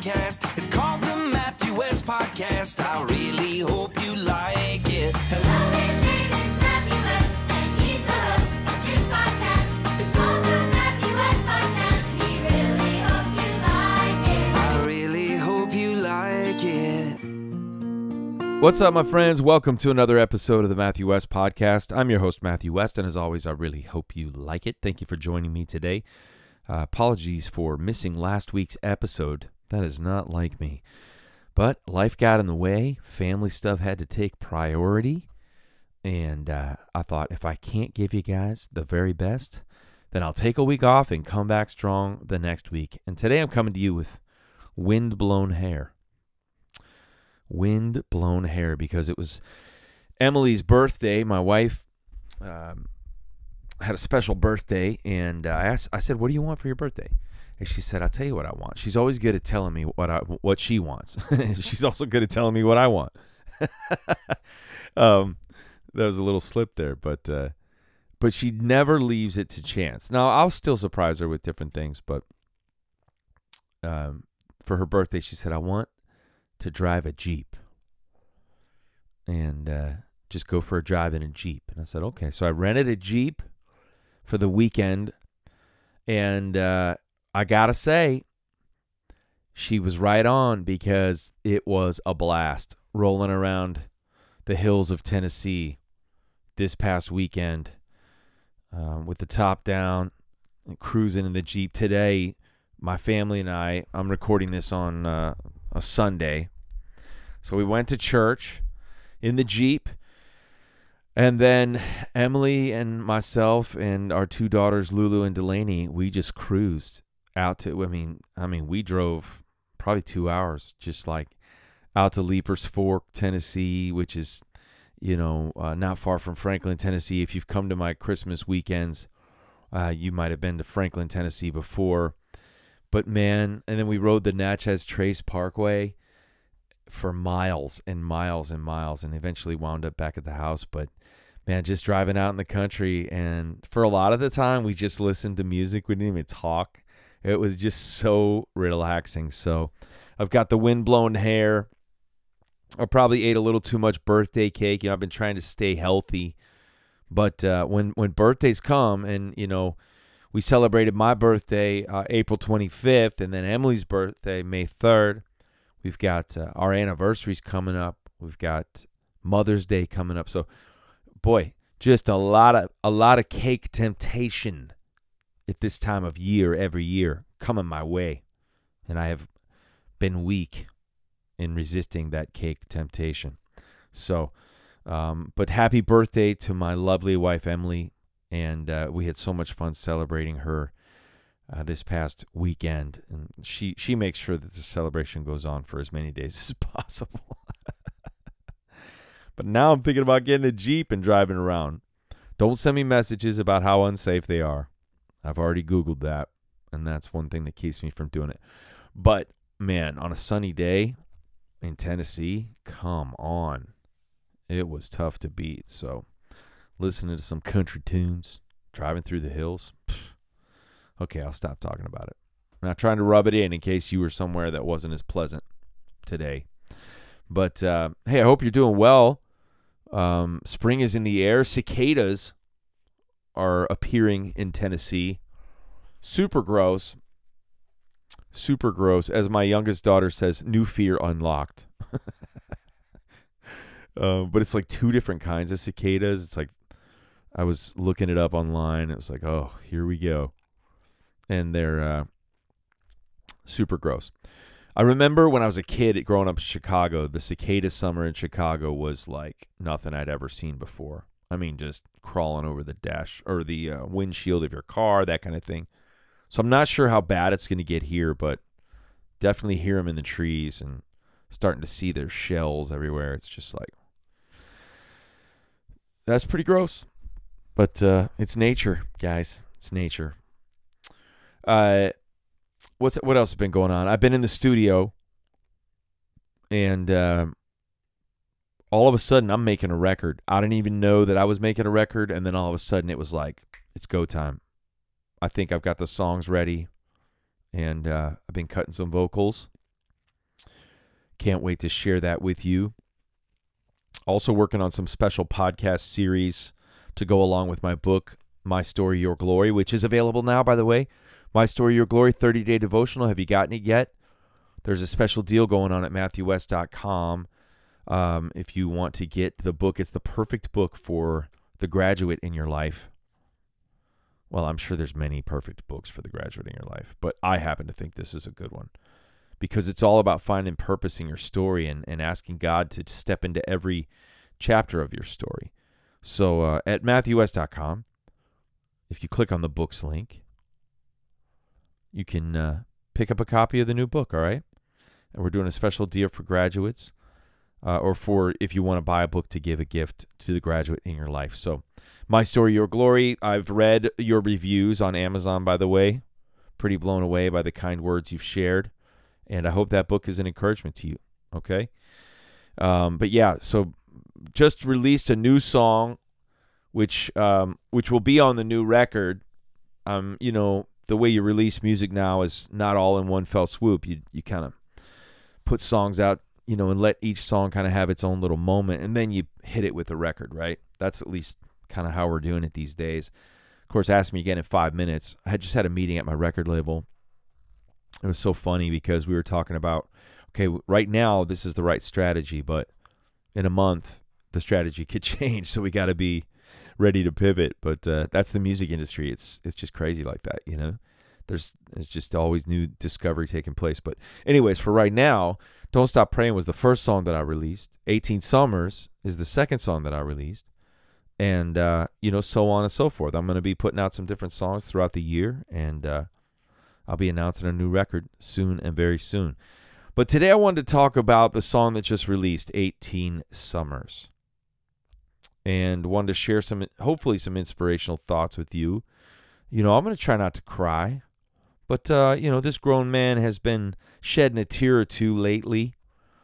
podcast. It's called the Matthew West Podcast. I really hope you like it. Hello, his name is Matthew West, and he's the host of his podcast. It's called the Matthew West Podcast. He really hopes you like it. I really hope you like it. What's up, my friends? Welcome to another episode of the Matthew West Podcast. I'm your host, Matthew West, and as always, I really hope you like it. Thank you for joining me today. Apologies for missing last week's episode. That is not like me. But life got in the way. Family stuff had to take priority. And I thought, if I can't give you guys the very best, then I'll take a week off and come back strong the next week. And today I'm coming to you with Wind-Blown Hair. Wind-blown hair, because it was Emily's birthday. My wife had a special birthday, and I said, "What do you want for your birthday?" And she said, "I'll tell you what I want." She's always good at telling me what she wants. She's also good at telling me what I want. That was a little slip there, but she never leaves it to chance. Now, I'll still surprise her with different things, but for her birthday, she said, "I want to drive a Jeep and just go for a drive in a Jeep." And I said, okay. So I rented a Jeep for the weekend, and I gotta say, she was right on, because it was a blast rolling around the hills of Tennessee this past weekend with the top down and cruising in the Jeep. Today, my family and I'm recording this on a Sunday, so we went to church in the Jeep. And then Emily and myself and our two daughters, Lulu and Delaney, we just cruised out to, I mean, we drove probably 2 hours, just like out to Leapers Fork, Tennessee, which is, not far from Franklin, Tennessee. If you've come to my Christmas weekends, you might have been to Franklin, Tennessee before. But man, and then we rode the Natchez Trace Parkway for miles and miles and miles, and eventually wound up back at the house. But man, just driving out in the country, and for a lot of the time we just listened to music. We didn't even talk. It was just so relaxing. So I've got the wind-blown hair. I probably ate a little too much birthday cake. I've been trying to stay healthy, but when birthdays come, and we celebrated my birthday April 25th, and then Emily's birthday May 3rd. We've got our anniversaries coming up. We've got Mother's Day coming up. So, boy, just a lot of cake temptation at this time of year every year coming my way, and I have been weak in resisting that cake temptation. So, but happy birthday to my lovely wife Emily, and we had so much fun celebrating her this past weekend, and she makes sure that the celebration goes on for as many days as possible. But now I'm thinking about getting a Jeep and driving around. Don't send me messages about how unsafe they are. I've already Googled that, and that's one thing that keeps me from doing it. But man, on a sunny day in Tennessee, come on. It was tough to beat. So listening to some country tunes, driving through the hills. Okay, I'll stop talking about it. I'm not trying to rub it in case you were somewhere that wasn't as pleasant today. But, hey, I hope you're doing well. Spring is in the air. Cicadas are appearing in Tennessee. Super gross. Super gross. As my youngest daughter says, new fear unlocked. But it's like two different kinds of cicadas. It's like, I was looking it up online. It was like, oh, here we go. And they're super gross. I remember when I was a kid growing up in Chicago, the cicada summer in Chicago was like nothing I'd ever seen before. I mean, just crawling over the dash or the windshield of your car, that kind of thing. So I'm not sure how bad it's going to get here, but definitely hear them in the trees and starting to see their shells everywhere. It's just like, that's pretty gross. But it's nature, guys. It's nature. What else has been going on? I've been in the studio, and all of a sudden I'm making a record. I didn't even know that I was making a record, and then all of a sudden it was like, it's go time. I think I've got the songs ready, and I've been cutting some vocals. Can't wait to share that with you. Also working on some special podcast series to go along with my book, My Story, Your Glory, which is available now, by the way. My Story, Your Glory, 30-day devotional. Have you gotten it yet? There's a special deal going on at MatthewWest.com. If you want to get the book, it's the perfect book for the graduate in your life. Well, I'm sure there's many perfect books for the graduate in your life, but I happen to think this is a good one because it's all about finding purpose in your story and asking God to step into every chapter of your story. So at MatthewWest.com, if you click on the books link, you can pick up a copy of the new book, all right? And we're doing a special deal for graduates or for if you want to buy a book to give a gift to the graduate in your life. So My Story, Your Glory. I've read your reviews on Amazon, by the way. Pretty blown away by the kind words you've shared. And I hope that book is an encouragement to you, okay? But yeah, so just released a new song, which will be on the new record. You know, the way you release music now is not all in one fell swoop. You kind of put songs out, you know, and let each song kind of have its own little moment, and then you hit it with a record, right? That's at least kind of how we're doing it these days. Of course, ask me again in 5 minutes. I had just had a meeting at my record label. It was so funny because we were talking about, okay, right now this is the right strategy, but in a month the strategy could change, so we got to be ready to pivot. But that's the music industry. It's just crazy like that, you know. There's just always new discovery taking place. But anyways, for right now, Don't Stop Praying was the first song that I released. 18 Summers is the second song that I released. And, you know, so on and so forth. I'm going to be putting out some different songs throughout the year, and I'll be announcing a new record soon and very soon. But today I wanted to talk about the song that just released, 18 Summers. And wanted to share hopefully some inspirational thoughts with you. You know, I'm going to try not to cry. But, you know, this grown man has been shedding a tear or two lately.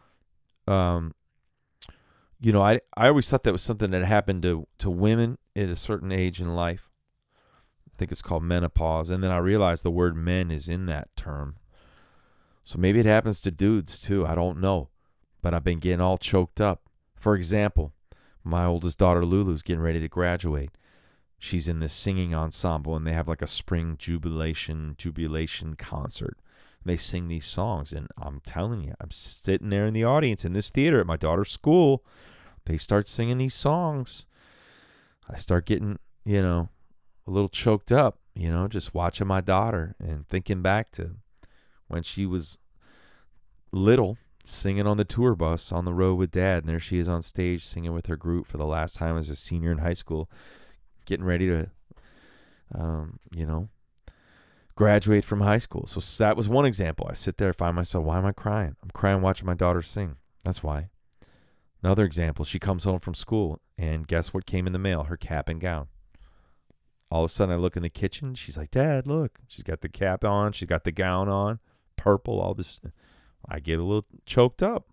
You know, I always thought that was something that happened to women at a certain age in life. I think it's called menopause. And then I realized the word men is in that term. So maybe it happens to dudes too. I don't know. But I've been getting all choked up. For example, my oldest daughter Lulu's getting ready to graduate. She's in this singing ensemble, and they have like a spring jubilation concert. They sing these songs, and I'm telling you, I'm sitting there in the audience in this theater at my daughter's school. They start singing these songs. I start getting, you know, a little choked up, you know, just watching my daughter and thinking back to when she was little, singing on the tour bus on the road with Dad. And there she is on stage singing with her group for the last time as a senior in high school, getting ready to, you know, graduate from high school. So that was one example. I sit there, find myself, why am I crying? I'm crying watching my daughter sing. That's why. Another example, she comes home from school, and guess what came in the mail? Her cap and gown. All of a sudden, I look in the kitchen. She's like, Dad, look. She's got the cap on. She's got the gown on. Purple, all this. I get a little choked up.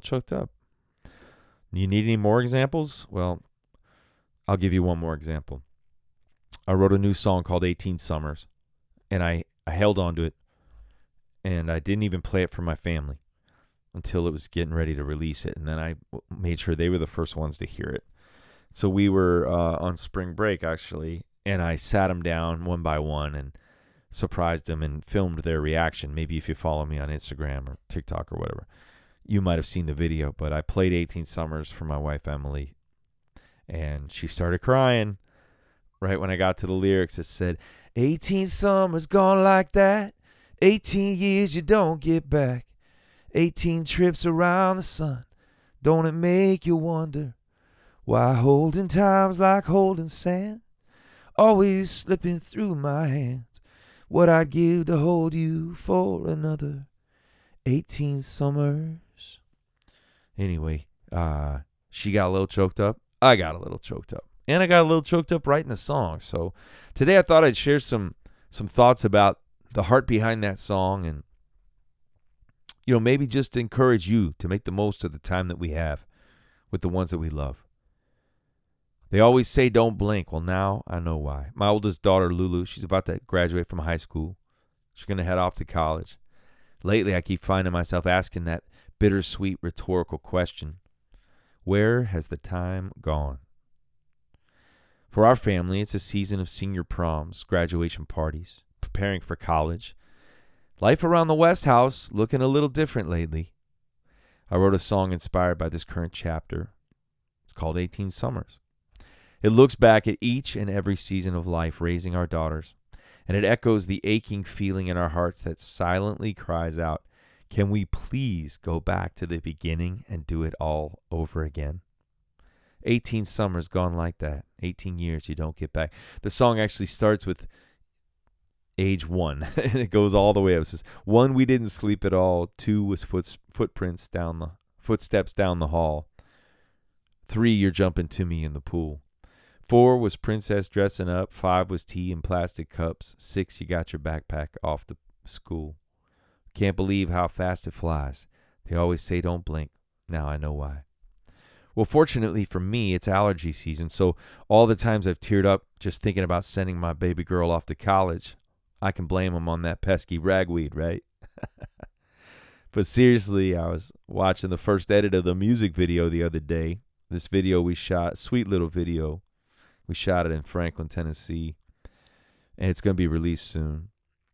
You need any more examples? Well, I'll give you one more example. I wrote a new song called 18 Summers, and I held on to it, and I didn't even play it for my family until it was getting ready to release it, and then I made sure they were the first ones to hear it. So we were on spring break, actually, and I sat them down one by one and surprised them and filmed their reaction. Maybe if you follow me on Instagram or TikTok or whatever, you might have seen the video, but I played 18 Summers for my wife, Emily, and she started crying. Right when I got to the lyrics, it said, 18 summers gone like that, 18 years you don't get back, 18 trips around the sun, don't it make you wonder why holding time's like holding sand, always slipping through my hands, what I'd give to hold you for another 18 summers. Anyway, she got a little choked up, I got a little choked up. And I got a little choked up writing the song. So today I thought I'd share some thoughts about the heart behind that song, and, you know, maybe just encourage you to make the most of the time that we have with the ones that we love. They always say don't blink. Well, now I know why. My oldest daughter, Lulu, she's about to graduate from high school. She's going to head off to college. Lately, I keep finding myself asking that bittersweet rhetorical question. Where has the time gone? For our family, it's a season of senior proms, graduation parties, preparing for college. Life around the West House looking a little different lately. I wrote a song inspired by this current chapter. It's called 18 Summers. It looks back at each and every season of life raising our daughters, and it echoes the aching feeling in our hearts that silently cries out, can we please go back to the beginning and do it all over again? 18 summers gone like that. 18 years you don't get back. The song actually starts with age 1, and it goes all the way up. It says, 1, we didn't sleep at all. 2 was footsteps down the hall. 3, you're jumping to me in the pool. 4 was princess dressing up. 5 was tea in plastic cups. 6, you got your backpack off to school. Can't believe how fast it flies. They always say don't blink. Now I know why. Well, fortunately for me, it's allergy season, so all the times I've teared up just thinking about sending my baby girl off to college, I can blame them on that pesky ragweed, right? But seriously, I was watching the first edit of the music video the other day. This video we shot, sweet little video. We shot it in Franklin, Tennessee, and it's going to be released soon.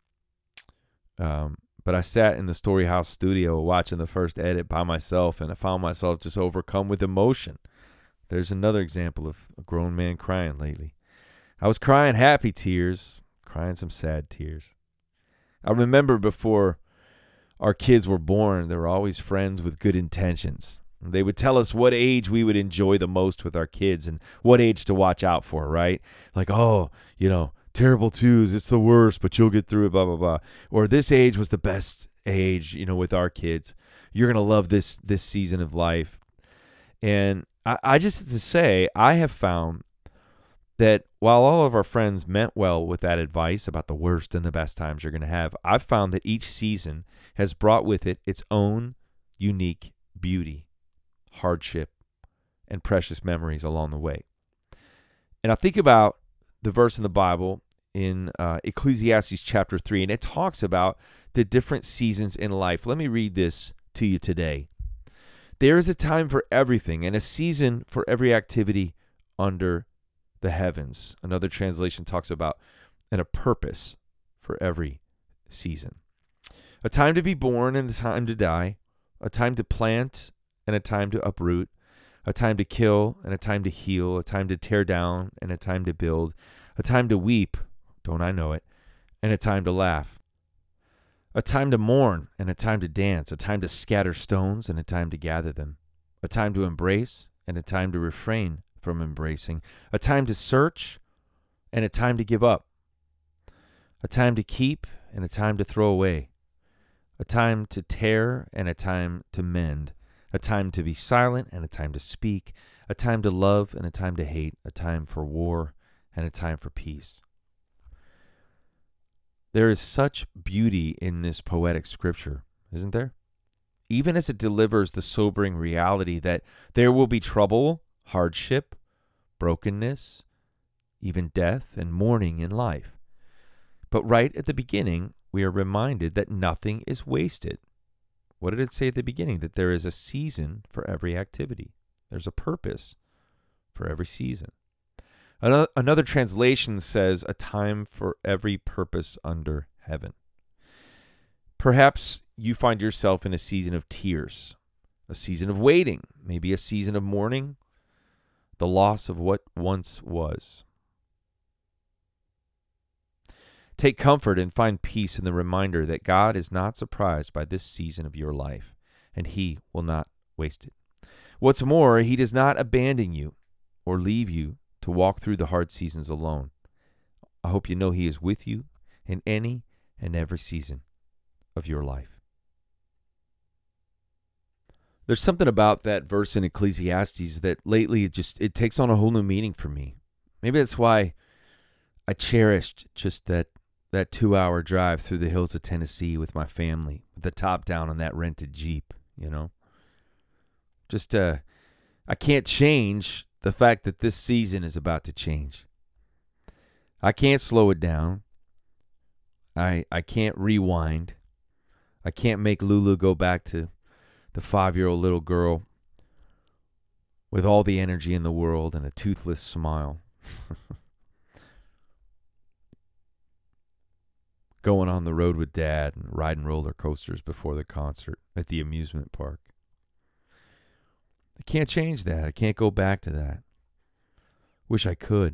But I sat in the Storyhouse studio watching the first edit by myself, and I found myself just overcome with emotion. There's another example of a grown man crying lately. I was crying happy tears, crying some sad tears. I remember before our kids were born, there were always friends with good intentions. They would tell us what age we would enjoy the most with our kids and what age to watch out for, right? Like, oh, terrible twos, it's the worst, but you'll get through it, blah, blah, blah. Or this age was the best age, with our kids. You're going to love this season of life. And I just have to say, I have found that while all of our friends meant well with that advice about the worst and the best times you're going to have, I've found that each season has brought with it its own unique beauty, hardship, and precious memories along the way. And I think about the verse in the Bible in Ecclesiastes chapter 3, and it talks about the different seasons in life. Let me read this to you today. There is a time for everything and a season for every activity under the heavens. Another translation talks about and a purpose for every season. A time to be born and a time to die, a time to plant and a time to uproot, a time to kill and a time to heal, a time to tear down and a time to build, a time to weep, don't I know it, and a time to laugh, a time to mourn and a time to dance, a time to scatter stones and a time to gather them, a time to embrace and a time to refrain from embracing, a time to search and a time to give up, a time to keep and a time to throw away, a time to tear and a time to mend, a time to be silent and a time to speak, a time to love and a time to hate, a time for war and a time for peace. There is such beauty in this poetic scripture, isn't there? Even as it delivers the sobering reality that there will be trouble, hardship, brokenness, even death and mourning in life. But right at the beginning, we are reminded that nothing is wasted. What did it say at the beginning? That there is a season for every activity. There's a purpose for every season. Another translation says a time for every purpose under heaven. Perhaps you find yourself in a season of tears, a season of waiting, maybe a season of mourning, the loss of what once was. Take comfort and find peace in the reminder that God is not surprised by this season of your life, and He will not waste it. What's more, He does not abandon you or leave you to walk through the hard seasons alone. I hope you know He is with you in any and every season of your life. There's something about that verse in Ecclesiastes that lately it takes on a whole new meaning for me. Maybe that's why I cherished just that 2-hour drive through the hills of Tennessee with my family, with the top down on that rented Jeep, Just, I can't change the fact that this season is about to change. I can't slow it down. I can't rewind. I can't make Lulu go back to the 5-year-old little girl with all the energy in the world and a toothless smile. Going on the road with Dad and riding roller coasters before the concert at the amusement park. I can't change that. I can't go back to that. Wish I could.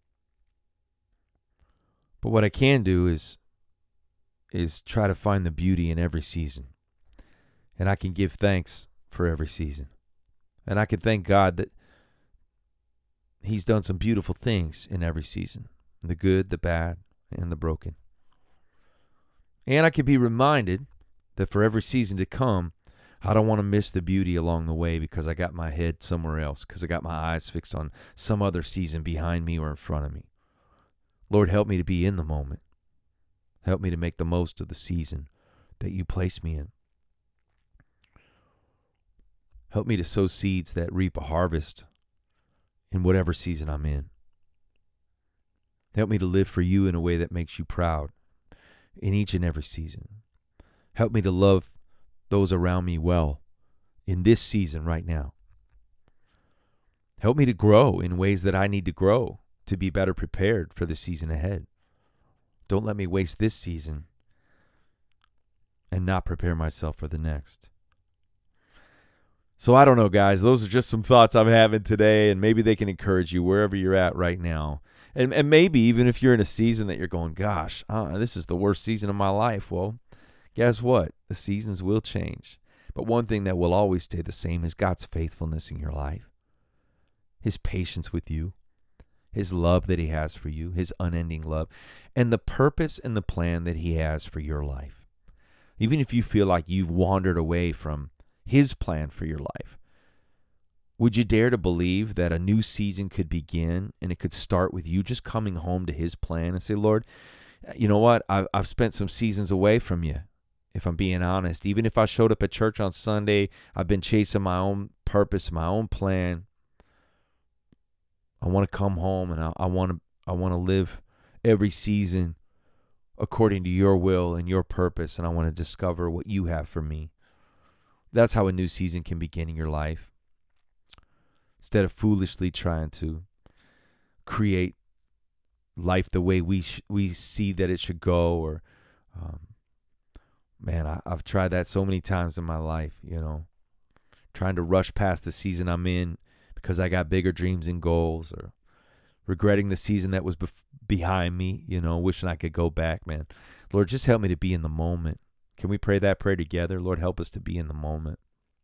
But what I can do is try to find the beauty in every season. And I can give thanks for every season. And I can thank God that He's done some beautiful things in every season. The good, the bad, and the broken. And I can be reminded that for every season to come, I don't want to miss the beauty along the way because I got my head somewhere else, because I got my eyes fixed on some other season behind me or in front of me. Lord, help me to be in the moment. Help me to make the most of the season that you place me in. Help me to sow seeds that reap a harvest in whatever season I'm in. Help me to live for you in a way that makes you proud in each and every season. Help me to love those around me well in this season right now. Help me to grow in ways that I need to grow to be better prepared for the season ahead. Don't let me waste this season and not prepare myself for the next. So I don't know, guys. Those are just some thoughts I'm having today, and maybe they can encourage you wherever you're at right now. And maybe even if you're in a season that you're going, gosh, this is the worst season of my life. Well, guess what? The seasons will change. But one thing that will always stay the same is God's faithfulness in your life, His patience with you, His love that He has for you, His unending love, and the purpose and the plan that He has for your life. Even if you feel like you've wandered away from His plan for your life, would you dare to believe that a new season could begin and it could start with you just coming home to His plan and say, Lord, you know what? I've spent some seasons away from you, if I'm being honest. Even if I showed up at church on Sunday, I've been chasing my own purpose, my own plan. I want to come home and I want to live every season according to your will and your purpose, and I want to discover what you have for me. That's how a new season can begin in your life. Instead of foolishly trying to create life the way we see that it should go, or I've tried that so many times in my life, trying to rush past the season I'm in because I got bigger dreams and goals, or regretting the season that was behind me, wishing I could go back, man. Lord, just help me to be in the moment. Can we pray that prayer together? Lord, help us to be in the moment.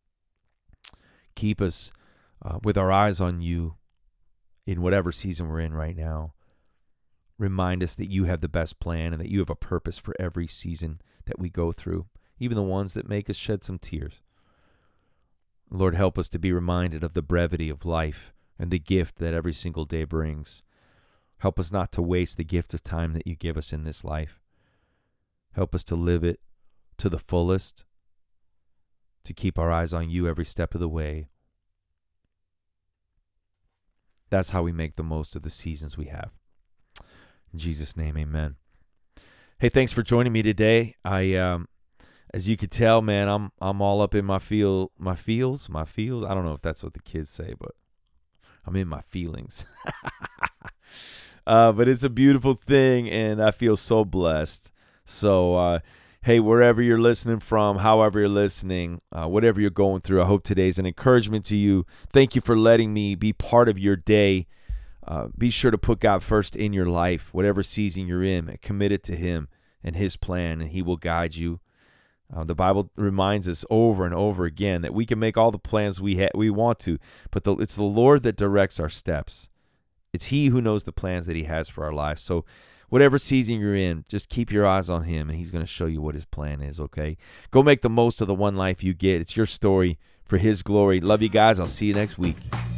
Keep us with our eyes on you in whatever season we're in right now. Remind us that you have the best plan and that you have a purpose for every season that we go through, even the ones that make us shed some tears. Lord, help us to be reminded of the brevity of life and the gift that every single day brings. Help us not to waste the gift of time that you give us in this life. Help us to live it to the fullest, to keep our eyes on you every step of the way. That's how we make the most of the seasons we have. In Jesus' name, amen. Hey, thanks for joining me today. As you could tell, man, I'm all up in my feels. I don't know if that's what the kids say, but I'm in my feelings. But it's a beautiful thing, and I feel so blessed. So, hey, wherever you're listening from, however you're listening, whatever you're going through, I hope today's an encouragement to you. Thank you for letting me be part of your day. Be sure to put God first in your life, whatever season you're in. Commit it to Him and His plan, and He will guide you. The Bible reminds us over and over again that we can make all the plans we want to, but it's the Lord that directs our steps. It's He who knows the plans that He has for our lives. So whatever season you're in, just keep your eyes on Him, and He's going to show you what His plan is, okay? Go make the most of the one life you get. It's your story for His glory. Love you guys. I'll see you next week.